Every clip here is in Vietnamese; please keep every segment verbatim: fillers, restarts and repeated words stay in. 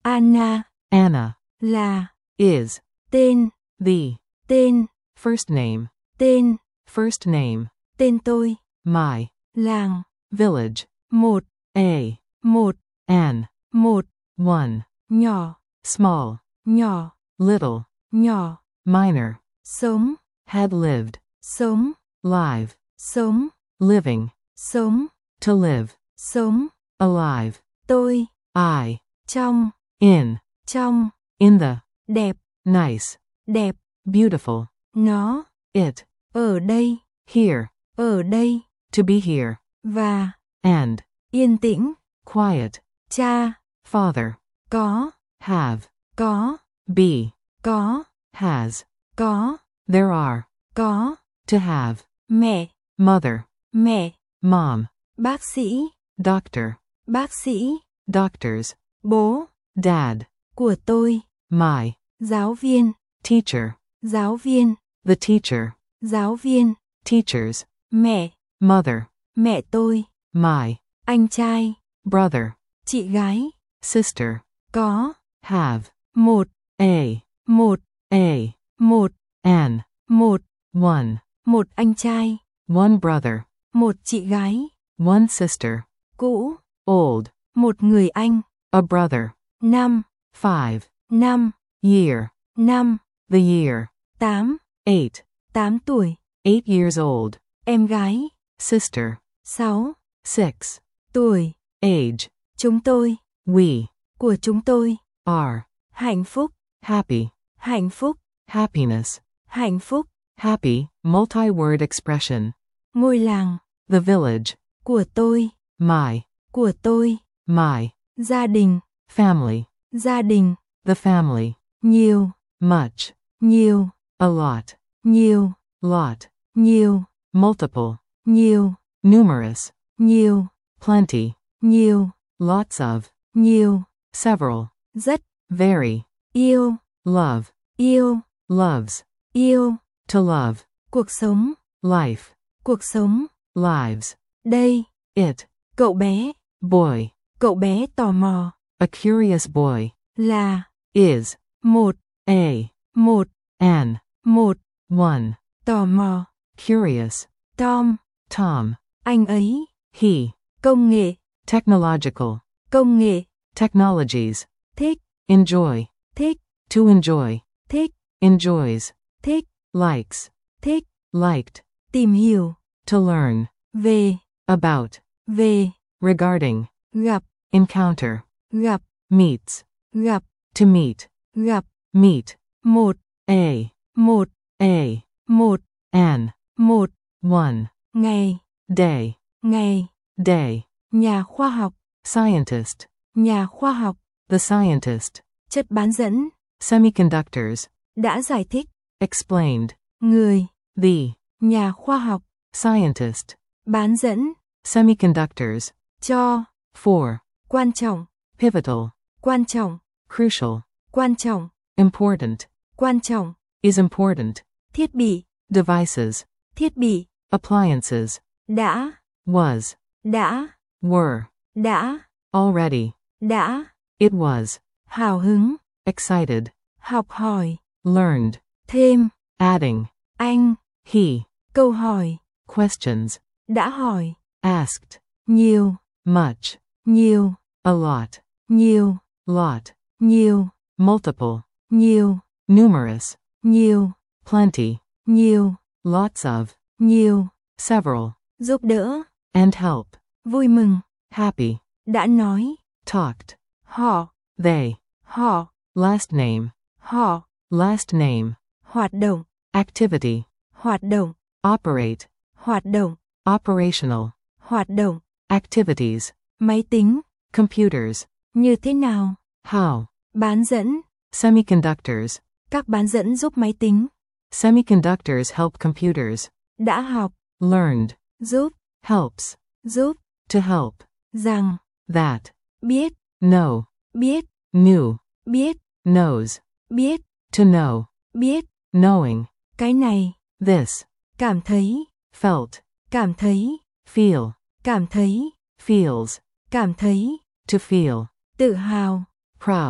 Anna, Anna, là, is, tên, the, tên, first name, tên, first name, tên tôi, my, làng, village, một, a, một, an, một, one, nhỏ, small, nhỏ, little, nhỏ, minor, sống, had lived, sống, live, sống, living, sống, to live, sống, alive, tôi, I, trong, in, trong, in the, đẹp, nice, đẹp, beautiful, nó, it, ở đây, here, ở đây, to be here, và, and, yên tĩnh, quiet, cha, father, có, have, có, be, có, has, có, there are, có, to have, mẹ, mother, mẹ, mom, bác sĩ, doctor, bác sĩ, doctors, bố, dad, của tôi, my, giáo viên, teacher, giáo viên, the teacher, giáo viên, teachers, mẹ, mother, mẹ tôi, my, anh trai, brother, chị gái, sister, có, have, một, a, một, a, một, an, một, one, một anh trai, one brother, một chị gái, one sister, cũ, old, một người anh, a brother, năm, five, năm, year, năm, the year, tám, eight, tám tuổi, eight years old, em gái, sister, sáu, six, tuổi, age, chúng tôi, we, của chúng tôi, are, hạnh phúc, happy, hạnh phúc, happiness, hạnh phúc, happy, multi-word expression, ngôi làng, the village, của tôi, my, của tôi, my, gia đình, family, gia đình, the family, nhiều, much, nhiều, a lot, nhiều, lot, nhiều, multiple, nhiều, numerous, nhiều, plenty, nhiều, lots of, nhiều, several, rất, very, yêu, love, yêu, loves, yêu, to love, cuộc sống, life, cuộc sống, lives, đây, it, cậu bé, boy, cậu bé tò mò, a curious boy, là, is, một, a, một, an, một, one, tò mò, curious, Tom, Tom, anh ấy, he, công nghệ, technological, công nghệ, technologies, thích, enjoy, thích, to enjoy, thích, enjoys, thích, likes, thích, liked, tìm hiểu, to learn, về, about, về, regarding, gặp, encounter, gặp, meets, gặp, to meet, gặp, meet, một, a, một, a, một, an, một, one, ngày, day, ngày, day, nhà khoa học, scientist, nhà khoa học, the scientist, chất bán dẫn, semiconductors, đã giải thích, explained, người, the, nhà khoa học, scientist, bán dẫn, semiconductors, cho, for, quan trọng, pivotal, quan trọng, crucial, quan trọng, important, quan trọng, is important, thiết bị, devices, thiết bị, appliances, đã, was, đã, were, đã, already, đã, it was, hào hứng, excited, học hỏi, learned, thêm, adding, anh, he, câu hỏi, questions, đã hỏi, asked, nhiều, much, nhiều, a lot, nhiều, lot, nhiều, multiple, nhiều, numerous, nhiều, plenty, nhiều, lots of, nhiều, several, giúp đỡ, and help, vui mừng, happy, đã nói, talked, họ, they, họ, last name, họ, last name, hoạt động, activity, hoạt động, operate, hoạt động, operational, hoạt động, activities, máy tính, computers, như thế nào, how, bán dẫn, semiconductors, các bán dẫn giúp máy tính, semiconductors help computers, đã học, learned, giúp, helps, giúp, to help, rằng, that, biết, know, biết, knew, biết, knows, biết, to know, biết, knowing, cái này, this, cảm thấy, felt, cảm thấy, feel, cảm thấy, feels, cảm thấy, to feel, tự hào, proud,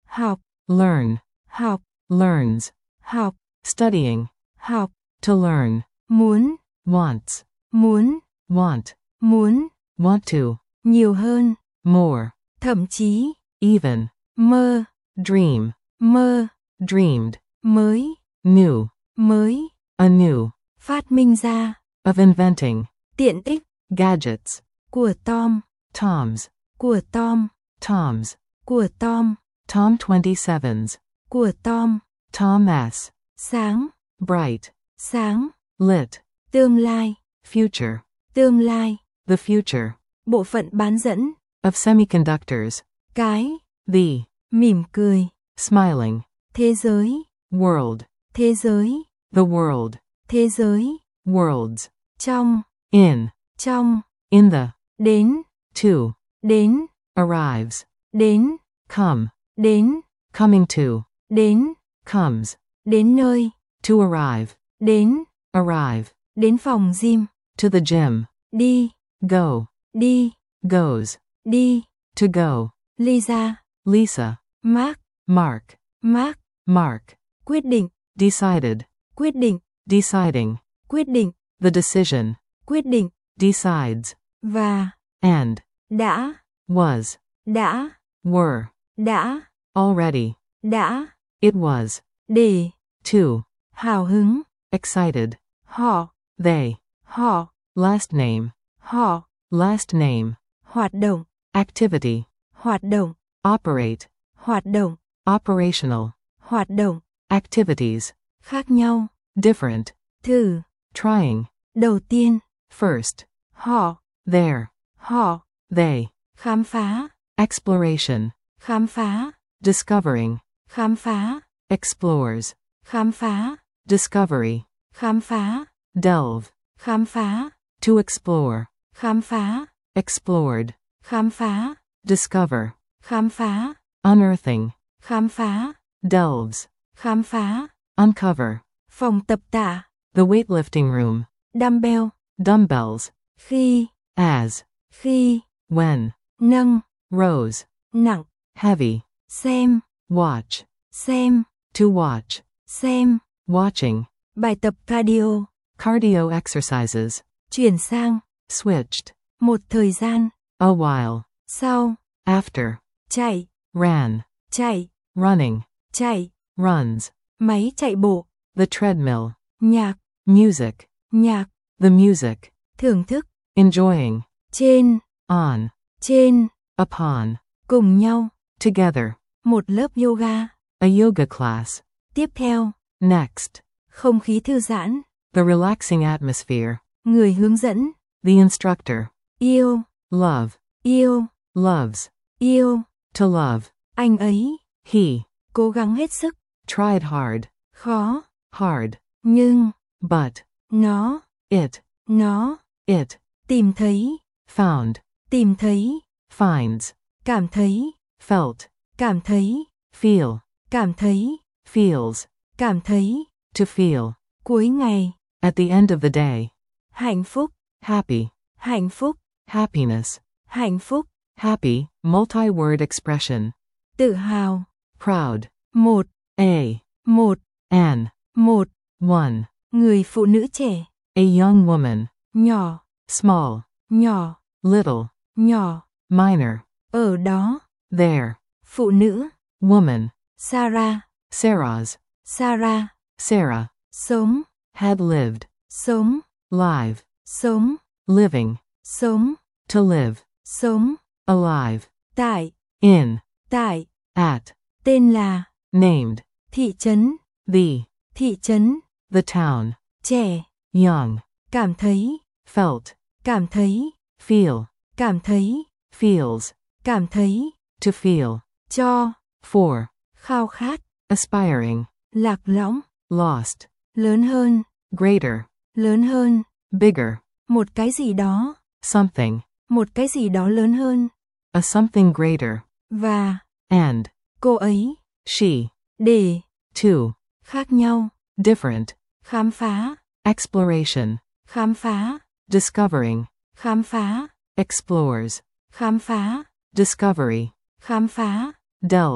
học, learn, học, learns, học, studying, học, to learn, muốn, wants, muốn, want, muốn, want to, nhiều hơn, more, thậm chí, even, mơ, dream, mơ, dreamed, mới, new, mới, anew, phát minh ra, of inventing, tiện ích, gadgets, của Tom, Toms, của Tom, Toms, của Tom, Tom twenty-sevens, của Tom, Tom S, sáng, bright, sáng, lit, tương lai, future, tương lai, the future, bộ phận bán dẫn, of semiconductors, cái, the, mỉm cười, smiling, thế giới, world, thế giới, the world, thế giới, worlds, trong, in, trong, in the, đến, to, đến, arrives, đến, come, đến, coming to, đến, comes, đến nơi, to arrive, đến, arrive, đến phòng gym, to the gym, đi, go, đi, goes, đi, to go, Lisa, Lisa, Mark, Mark, Mark, Mark, quyết định, decided, quyết định, deciding, quyết định, the decision, quyết định, decides, và, and, đã, was, đã, were, đã, already, đã, it was, để, to, hào hứng, excited, họ, they, họ, last name, họ, last name, hoạt động, activity, hoạt động, operate, hoạt động, operational, hoạt động, activities, khác nhau, different, thử, trying, đầu tiên, first, họ, there, họ, they, khám phá, exploration, khám phá, discovering, khám phá, explores, khám phá, discovery, khám phá, delve, khám phá, to explore, khám phá, explored, khám phá, discover, khám phá, unearthing, khám phá, delves, khám phá, uncover, phòng tập tạ, the weightlifting room, dumbbell, dumbbells, khi, as, khi, when, nâng, rose, nặng, heavy, xem, watch, xem, to watch, xem, watching, bài tập cardio, cardio exercises, chuyển sang, switched, một thời gian, a while, sau, after, chạy, ran, chạy, running, chạy, runs, máy chạy bộ, the treadmill, nhạc, music, nhạc, the music, thưởng thức, enjoying, trên, on, trên, upon, cùng nhau, together, một lớp yoga, a yoga class, tiếp theo, next, không khí thư giãn, the relaxing atmosphere, người hướng dẫn, the instructor, yêu, love, yêu, loves, yêu, to love, anh ấy, he, cố gắng hết sức, tried hard, khó, hard, nhưng, but, nó, it, nó, it, tìm thấy, found, tìm thấy, finds, cảm thấy, felt, cảm thấy, feel, cảm thấy, feels, cảm thấy, to feel, cuối ngày, at the end of the day, hạnh phúc, happy, hạnh phúc, happiness, hạnh phúc, happy, multi-word expression, tự hào, proud, một, a, một, an, một, one, người phụ nữ trẻ, a young woman, nhỏ, small, nhỏ, little, nhỏ, minor, ở đó, there, phụ nữ, woman, Sarah, Sarah's, Sarah, Sarah, sống, had lived, sống, live, sống, living, sống, to live, sống, alive, tại, in, tại, at, tên là, named, thị trấn, the, thị trấn, the town, trẻ, young, cảm thấy, felt, cảm thấy, feel, cảm thấy, feels, cảm thấy, to feel, cho, for, khao khát, aspiring, lạc lõng, lost, lớn hơn, greater, lớn hơn, bigger, một cái gì đó, something, một cái gì đó lớn hơn, a something greater, và, and, cô ấy, she, để, to, khác nhau, different, khám phá, exploration, khám phá, discovering, khám phá, explores, khám phá, discovery, khám phá, delve,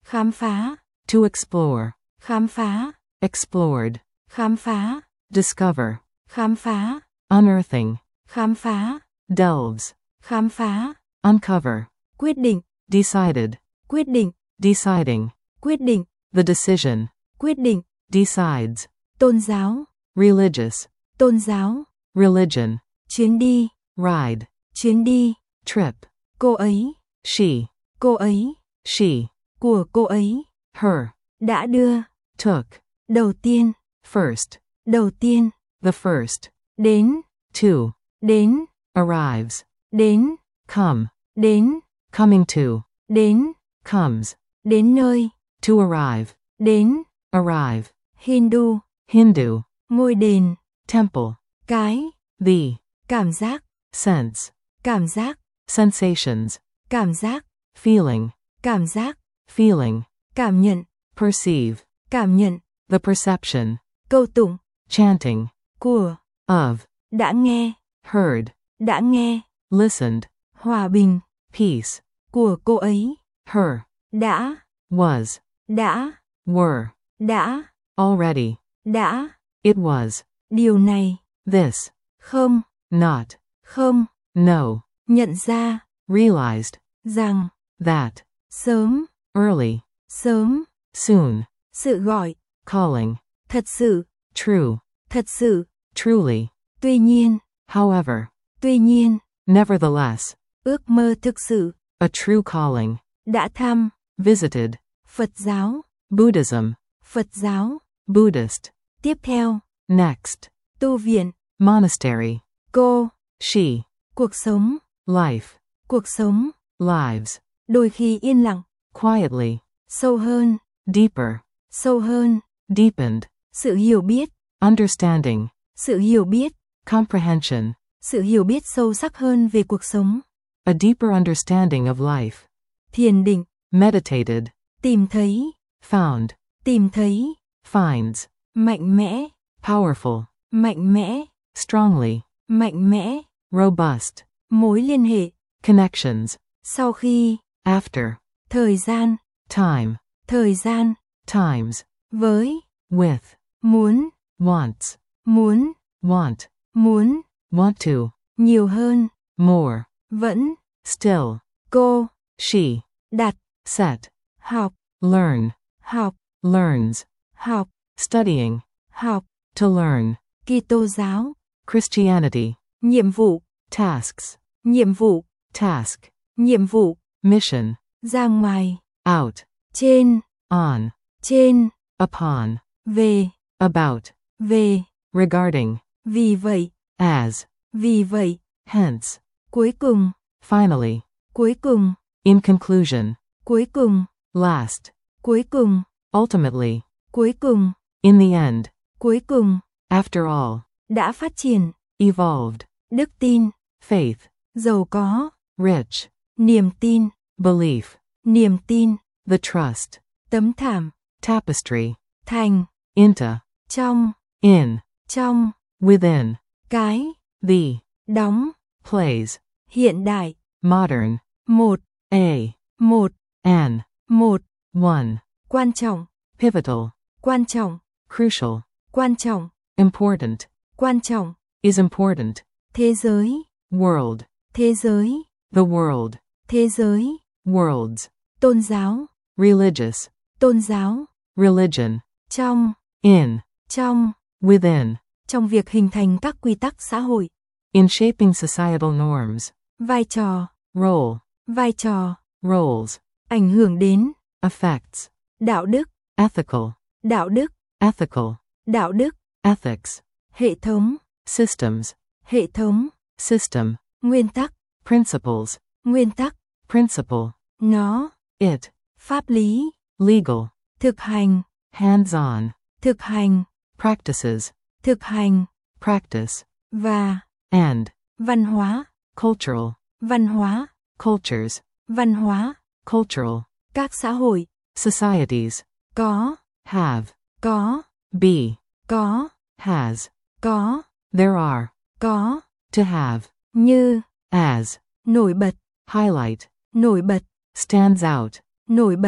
khám phá, To explore. khám phá, Explored. khám phá, Discover. khám phá, Unearthing. khám phá, Delves. khám phá, Uncover. quyết định, Decided. quyết định, Deciding. quyết định, The decision. quyết định, Decides. tôn giáo, Religious. tôn giáo, Religion. chuyến đi, Ride. chuyến đi, Trip. cô ấy, She. cô ấy, She. của cô ấy, Her. đã đưa, Took. đầu tiên, First. đầu tiên, The first. đến, To. đến, Arrives. đến, Come. đến, Coming to. đến, Comes. đến nơi, To arrive. đến, Arrive. Hindu, Hindu. ngôi đền, Temple. cái, The. cảm giác, Sense. cảm giác, Sensations. cảm giác, Feeling. cảm giác, Feeling. cảm nhận, Perceive. cảm nhận, The perception. câu tụng, Chanting. của, Of. đã nghe, Heard. đã nghe, Listened. hòa bình, Peace. của cô ấy, Her. đã, Was. đã, Were. đã, Already. đã, It was. điều này, This. không, Not. không, No. nhận ra, Realized. rằng, That. sớm, Early. sớm, Soon. sự gọi, Calling. thật sự, True. thật sự, Truly. tuy nhiên, However. tuy nhiên, Nevertheless. ước mơ thực sự, A true calling. đã thăm, Visited. Phật giáo, Buddhism. Phật giáo, Buddhist. tiếp theo, Next. tu viện, Monastery. cô, She. cuộc sống, Life. cuộc sống, Lives. đôi khi yên lặng, Quietly. sâu hơn, Deeper. sâu hơn, Deepened. sự hiểu biết, Understanding. sự hiểu biết, Comprehension. sự hiểu biết sâu sắc hơn về cuộc sống, A deeper understanding of life. thiền định, Meditated. tìm thấy, Found. tìm thấy, Finds. mạnh mẽ, Powerful. mạnh mẽ, Strongly. mạnh mẽ, Robust. mối liên hệ, Connections. sau khi, After. thời gian, Time. thời gian, Times. với, With. muốn, Wants. muốn, Want. muốn, Want to. nhiều hơn, More. vẫn, Still. cô, She. đặt, Set. học, Learn. học, Learns. học, Studying. học, To learn. Kitô giáo, Christianity. nhiệm vụ, Tasks. nhiệm vụ, Task. nhiệm vụ, Mission. ra ngoài, Out. trên, On. trên, Upon. về, About. về, Regarding. vì vậy, As. vì vậy, Hence. cuối cùng, Finally. cuối cùng, In conclusion. cuối cùng, Last. cuối cùng, Ultimately. cuối cùng, In the end. cuối cùng, After all. đã phát triển, Evolved. đức tin, Faith. giàu có, Rich. niềm tin, Belief. niềm tin, The trust. tấm thảm, Tapestry. thành, Into. trong, In. trong, Within. cái, The. đóng, Plays. hiện đại, Modern. một, A. một, An. một, One. quan trọng, Pivotal. quan trọng, Crucial. quan trọng, Important. quan trọng, Is important. thế giới, World. thế giới, The world. thế giới, Worlds. tôn giáo, Religious. tôn giáo, Religion. trong, In. trong, Within. trong việc hình thành các quy tắc xã hội, In shaping societal norms. vai trò, Role. vai trò, Roles. ảnh hưởng đến, Effects. đạo đức, Ethical. đạo đức, Ethical. đạo đức, Ethics. hệ thống, Systems. hệ thống, System. nguyên tắc, Principles. nguyên tắc, Principle. nó, It. pháp lý, Legal. thực hành, Hands-on. thực hành, Practices. thực hành, Practice. và, And. văn hóa, Cultural. văn hóa, Cultures. văn hóa, Cultural. các xã hội, Societies. có, Have. có, Be. có, Has. có, There are. có, To have. như, As. nổi bật, Highlight. nổi bật, Stands out. nổi bật,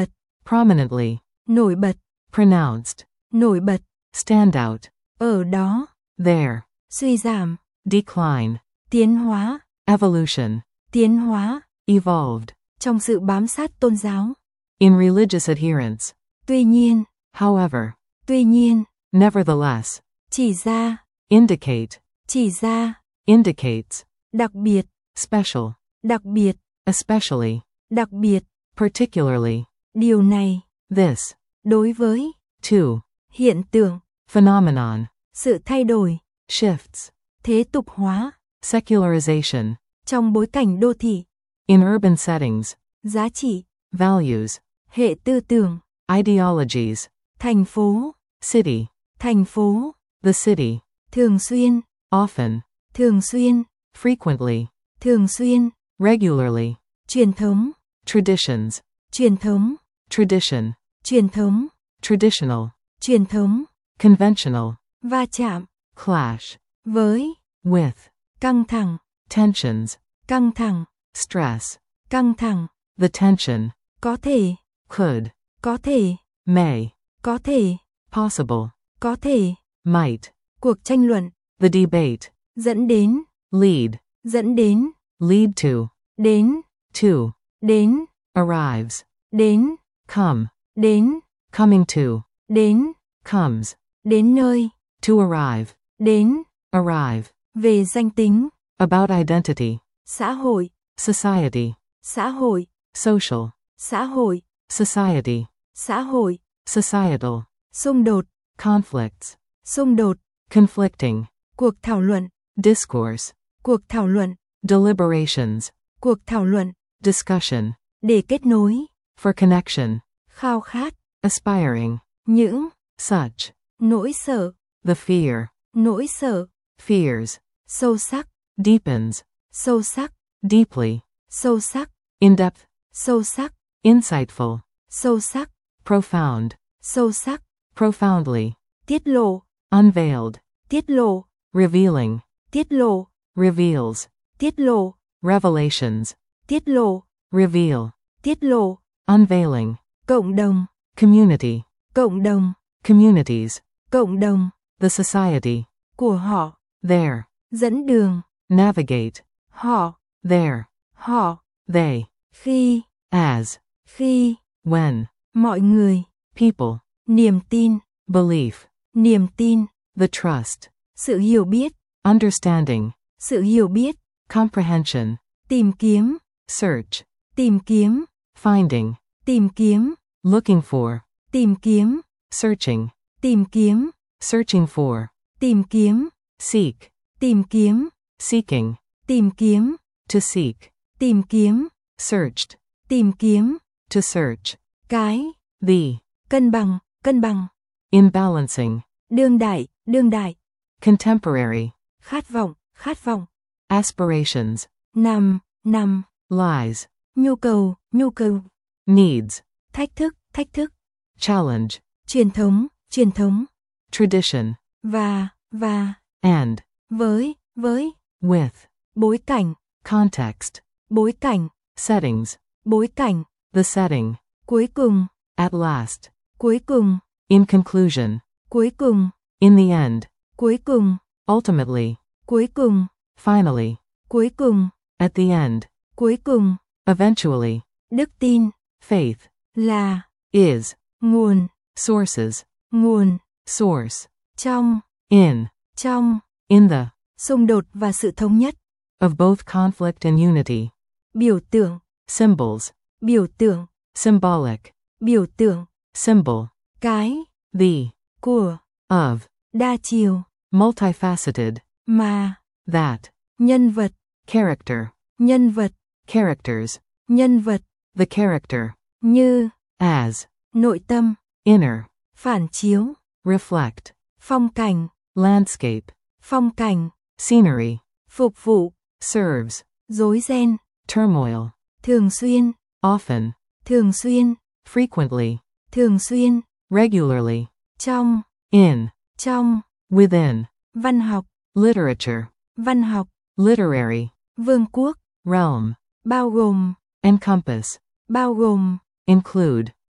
prominently, nổi bật, pronounced, nổi bật, stand out, ở đó, there, suy giảm, decline, tiến hóa, evolution, tiến hóa, evolved, trong sự bám sát tôn giáo. in religious adherence, Tuy nhiên, however, tuy nhiên, nevertheless, chỉ ra, indicate, chỉ ra, indicates, đặc biệt, special, đặc biệt, especially, đặc biệt, particularly, điều này, this, đối với, to, hiện tượng, phenomenon, sự thay đổi, shifts, thế tục hóa, secularization, trong bối cảnh đô thị, in urban settings, giá trị, values, hệ tư tưởng, ideologies, thành phố, city, thành phố, the city, thường xuyên, often, thường xuyên, frequently, thường xuyên, regularly, truyền thống, traditions, truyền thống, tradition, truyền thống, traditional, truyền thống, conventional, va chạm, clash, với, with, căng thẳng, tensions, căng thẳng, stress, căng thẳng, the tension, có thể, could, có thể, may, có thể, possible, có thể, might, cuộc tranh luận, the debate, dẫn đến, lead, dẫn đến, lead to, đến, to, đến, arrives, đến, come, đến, coming to, đến, comes, đến nơi, to arrive, đến, arrive, về danh tính, about identity, xã hội, society, xã hội, social, xã hội, society, xã hội, societal, xung đột, conflicts, xung đột, conflicting, cuộc thảo luận, discourse, cuộc thảo luận, deliberations, cuộc thảo luận, discussion, để kết nối, for connection, khao khát, aspiring, những, such, nỗi sợ, the fear, nỗi sợ, fears, sâu sắc, deepens, sâu sắc, deeply, sâu sắc, in depth, sâu sắc, insightful, sâu sắc, profound, sâu sắc, profoundly, tiết lộ, unveiled, tiết lộ, revealing, tiết lộ, reveals, tiết lộ, revelations, tiết lộ, reveal, tiết lộ, unveiling, cộng đồng, community, cộng đồng, communities, cộng đồng, the society, của họ, there, dẫn đường, navigate, họ, there, họ, they, khi, as, khi, when, mọi người, people, niềm tin, belief, niềm tin, the trust, sự hiểu biết, understanding, sự hiểu biết, comprehension, tìm kiếm, search, tìm kiếm, finding, tìm kiếm, looking for, tìm kiếm, searching, tìm kiếm, searching for, tìm kiếm, seek, tìm kiếm, seeking, tìm kiếm, to seek, tìm kiếm, searched, tìm kiếm, to search, cái, the, cân bằng, cân bằng, imbalancing, đương đại, đương đại, contemporary, khát vọng, khát vọng, aspirations, nằm, nằm, lies, nhu cầu, nhu cầu, needs, thách thức, thách thức, challenge, truyền thống, truyền thống, tradition, và, và, and, với, với, with, bối cảnh, context, bối cảnh, settings, bối cảnh, the setting, cuối cùng, at last, cuối cùng, in conclusion, cuối cùng, in the end, cuối cùng, ultimately, cuối cùng, finally, cuối cùng, at the end, cuối cùng, eventually, đức tin, faith, là, is, nguồn, sources, nguồn, source, trong, in, trong, in the, xung đột và sự thống nhất, of both conflict and unity, biểu tượng, symbols, biểu tượng, symbolic, biểu tượng, symbol, cái, the, của, of, đa chiều, multifaceted, mà, that, nhân vật, character, nhân vật, characters, nhân vật, the character, như, as, nội tâm, inner, phản chiếu, reflect, phong cảnh, landscape, phong cảnh, scenery, phục vụ, serves, rối ren, turmoil, thường xuyên, often, thường xuyên, frequently, thường xuyên, regularly, trong, in, trong, within, văn học, literature, văn học, literary, vương quốc, realm, bao gồm, encompass, bao gồm, include,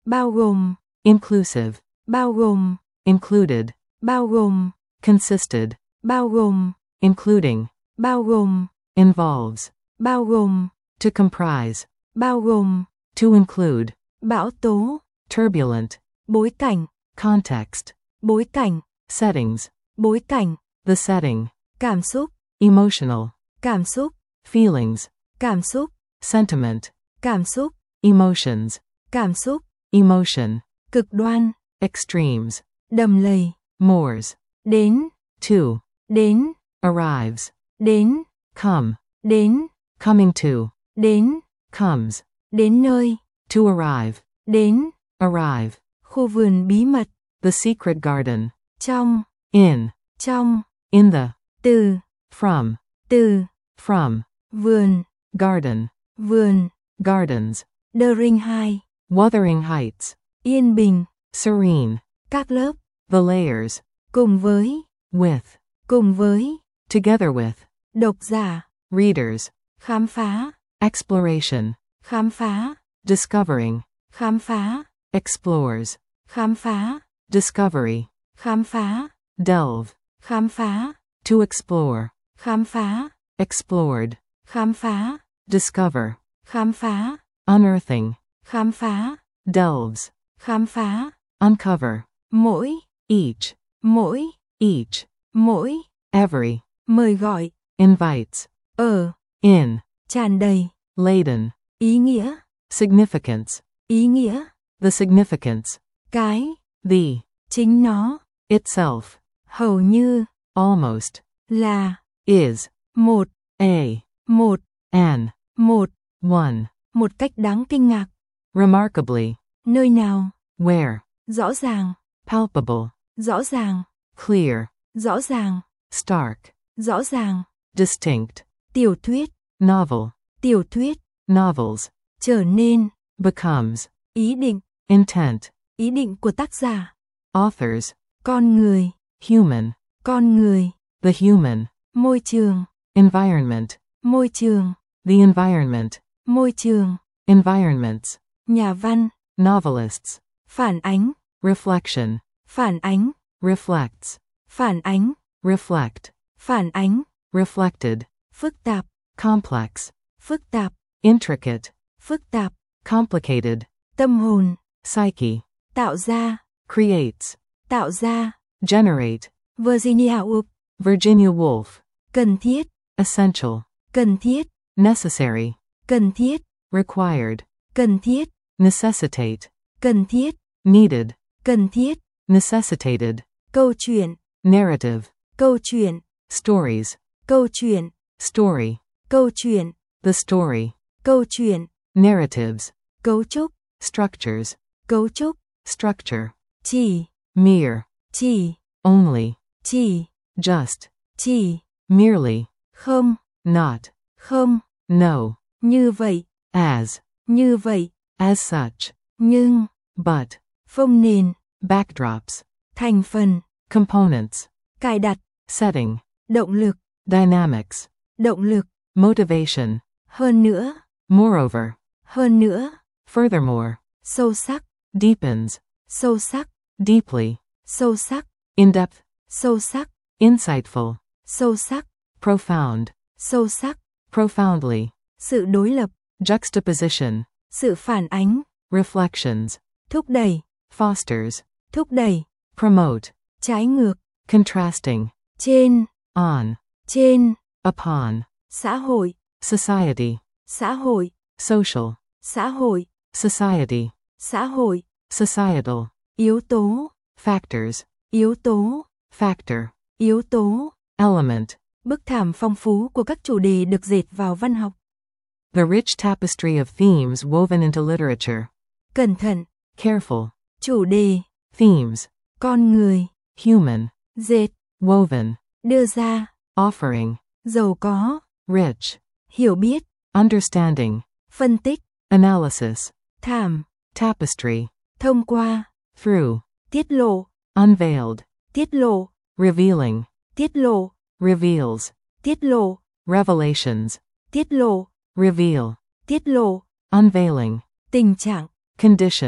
bao gồm, inclusive, bao gồm, included, bao gồm, consisted, bao gồm, including, bao gồm, involves, bao gồm, to comprise, bao gồm, to include, bão tố, turbulent, bối cảnh, context, bối cảnh, settings, bối cảnh, the setting, cảm xúc, emotional, cảm xúc, feelings, cảm xúc, sentiment, cảm xúc, emotions, cảm xúc, emotion, cực đoan, extremes, đầm lầy, mores, đến, to, đến, arrives, đến, come, đến, coming to, đến, comes, đến nơi, to arrive, đến, arrive, khu vườn bí mật, the secret garden, trong, in, trong, in the, từ, from, từ, from, vườn, garden, vườn, gardens, Đering hai, Wuthering Heights, yên bình, serene, các lớp, the layers, cùng với, with, cùng với, together with, độc giả, readers, khám phá, exploration, khám phá, discovering, khám phá, explores, khám phá, discovery, khám phá, delve, khám phá, to explore, khám phá, explored, khám phá, discover, khám phá, unearthing, khám phá, delves, khám phá, uncover, mỗi, each, mỗi, each, mỗi, every, mời gọi, invites, ở, in, tràn đầy, laden, ý nghĩa, significance, ý nghĩa, the significance, cái, the, chính nó, itself, hầu như, almost, là, is, một, a, một, an, một, one, một cách đáng kinh ngạc, remarkably, nơi nào, where, rõ ràng, palpable, rõ ràng, clear, rõ ràng, stark, rõ ràng, distinct, tiểu thuyết, novel, tiểu thuyết, novels, trở nên, becomes, ý định, intent, ý định của tác giả, authors, con người, human, con người, the human, môi trường, environment, môi trường, the environment, môi trường, environments, nhà văn, novelists, phản ánh, reflection, phản ánh, reflects, phản ánh, reflect, phản ánh, reflected, phức tạp, complex, phức tạp, intricate, phức tạp, complicated, tâm hồn, psyche, tạo ra, creates, tạo ra, generate, Virginia Woolf, Virginia Woolf, cần thiết, essential, cần thiết, necessary, cần thiết, required, cần thiết, necessitate, cần thiết, needed, cần thiết, necessitated, câu chuyện, narrative, câu chuyện, stories, câu chuyện, story, câu chuyện, the story, câu chuyện, narratives, cấu trúc, structures, cấu trúc, structure, chỉ, mere, chỉ, only, chỉ, just, chỉ, merely, không, not, không, no, như vậy, as, như vậy, as such, nhưng, but, phông nền, backdrops, thành phần, components, cài đặt, setting, động lực, dynamics, động lực, motivation, hơn nữa, moreover, hơn nữa, furthermore, sâu sắc, deepens, sâu sắc, deeply, sâu sắc, in-depth, sâu sắc, insightful, sâu sắc, profound, sâu sắc, profoundly, sự đối lập, juxtaposition, sự phản ánh, reflections, thúc đẩy, fosters, thúc đẩy, promote, trái ngược, contrasting, trên, on, trên, upon, xã hội, society, xã hội, social, xã hội, society, xã hội, societal, yếu tố, factors, yếu tố, factor, yếu tố, element, bức thảm phong phú của các chủ đề được dệt vào văn học. the rich tapestry of themes woven into literature. Cẩn thận, Careful, chủ đề, themes, con người, human, dệt, woven, đưa ra, offering, giàu có, rich, hiểu biết, understanding, phân tích, analysis, thảm, tapestry, thông qua, through, tiết lộ, unveiled, tiết lộ, revealing, tiết lộ, reveals, tiết lộ, revelations, tiết lộ, reveal, tiết lộ, unveiling, tình trạng, condition,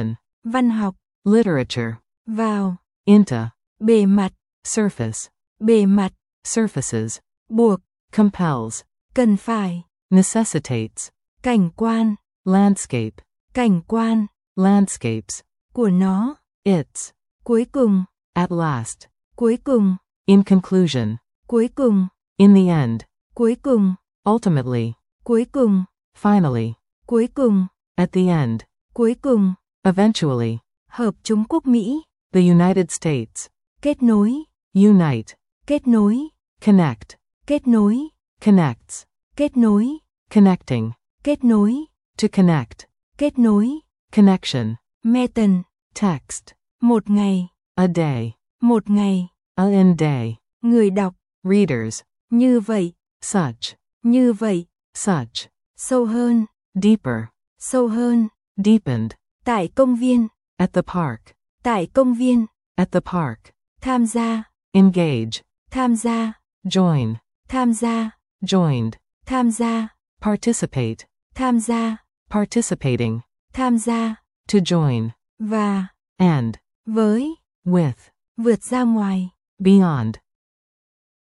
văn học, literature, vào, into, bề mặt, surface, bề mặt, surfaces, buộc, compels, cần phải, necessitates, cảnh quan, landscape, cảnh quan, landscapes, của nó, its, cuối cùng, at last, cuối cùng, in conclusion, cuối cùng, in the end, cuối cùng, ultimately, cuối cùng, finally, cuối cùng, at the end, cuối cùng, eventually, Hợp Trung Quốc Mỹ, the United States, kết nối, unite, kết nối, connect, kết nối, connects, kết nối, connecting, kết nối, to connect, kết nối, connection, Meton, text, một ngày, a day, một ngày, a in day, người đọc, readers, như vậy, such, như vậy, such, sâu hơn, deeper, sâu hơn, deepened, tại công viên, at the park, tại công viên, at the park, tham gia, engage, tham gia, join, tham gia, joined, tham gia, participate, tham gia, participating, tham gia, to join, và, and, với, with, vượt ra ngoài, beyond,